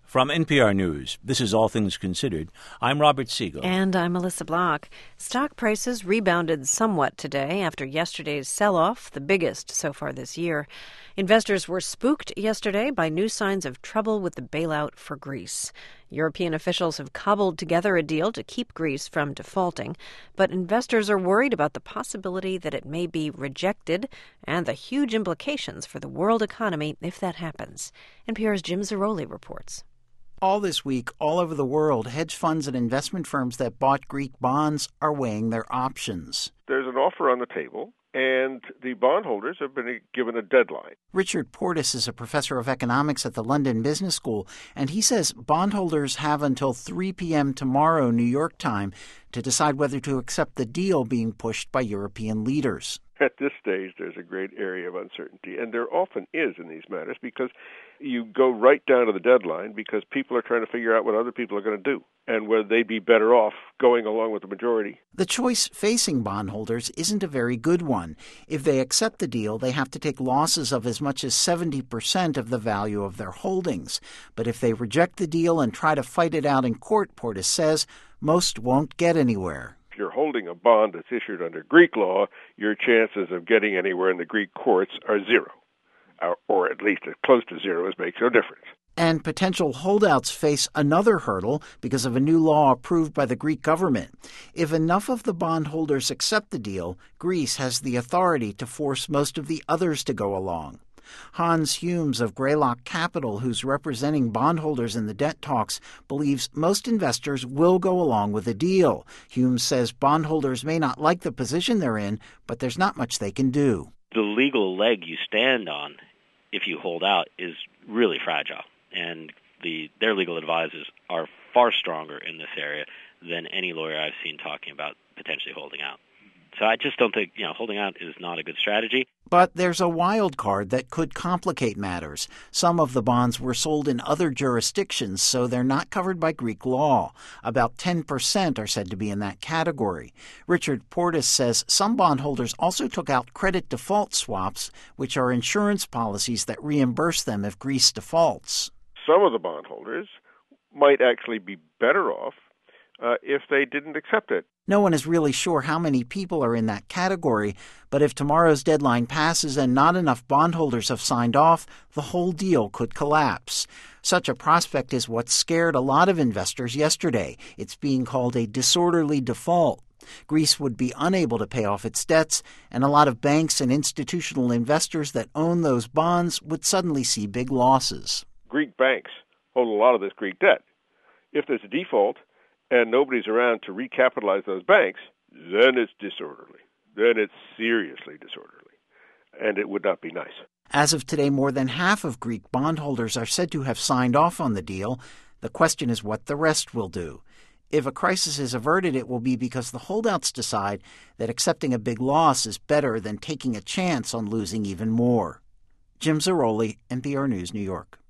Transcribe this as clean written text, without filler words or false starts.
From NPR News, this is All Things Considered. I'm Robert Siegel. And I'm Melissa Block. Stock prices rebounded somewhat today after yesterday's sell-off, the biggest so far this year. Investors were spooked yesterday by new signs of trouble with the bailout for Greece. European officials have cobbled together a deal to keep Greece from defaulting, but investors are worried about the possibility that it may be rejected and the huge implications for the world economy if that happens. NPR's Jim Zarroli reports. All this week, all over the world, hedge funds and investment firms that bought Greek bonds are weighing their options. There's an offer on the table, and the bondholders have been given a deadline. Richard Portis is a professor of economics at the London Business School, and he says bondholders have until 3 p.m. tomorrow, New York time, to decide whether to accept the deal being pushed by European leaders. At this stage, there's a great area of uncertainty, and there often is in these matters because you go right down to the deadline because people are trying to figure out what other people are going to do and whether they'd be better off going along with the majority. The choice facing bondholders isn't a very good one. If they accept the deal, they have to take losses of as much as 70% of the value of their holdings. But if they reject the deal and try to fight it out in court, Portis says, most won't get anywhere. If you're holding a bond that's issued under Greek law, your chances of getting anywhere in the Greek courts are zero, or at least as close to zero as makes no difference. And potential holdouts face another hurdle because of a new law approved by the Greek government. If enough of the bondholders accept the deal, Greece has the authority to force most of the others to go along. Hans Humes of Greylock Capital, who's representing bondholders in the debt talks, believes most investors will go along with the deal. Humes says bondholders may not like the position they're in, but there's not much they can do. The legal leg you stand on if you hold out is really fragile, and their legal advisors are far stronger in this area than any lawyer I've seen talking about potentially holding out. So I just don't think, holding out is not a good strategy. But there's a wild card that could complicate matters. Some of the bonds were sold in other jurisdictions, so they're not covered by Greek law. About 10% are said to be in that category. Richard Portis says some bondholders also took out credit default swaps, which are insurance policies that reimburse them if Greece defaults. Some of the bondholders might actually be better off if they didn't accept it. No one is really sure how many people are in that category, but if tomorrow's deadline passes and not enough bondholders have signed off, the whole deal could collapse. Such a prospect is what scared a lot of investors yesterday. It's being called a disorderly default. Greece would be unable to pay off its debts, and a lot of banks and institutional investors that own those bonds would suddenly see big losses. Greek banks hold a lot of this Greek debt. If there's a default, and nobody's around to recapitalize those banks, then it's disorderly. Then it's seriously disorderly. And it would not be nice. As of today, more than half of Greek bondholders are said to have signed off on the deal. The question is what the rest will do. If a crisis is averted, it will be because the holdouts decide that accepting a big loss is better than taking a chance on losing even more. Jim Zarroli, NPR News, New York.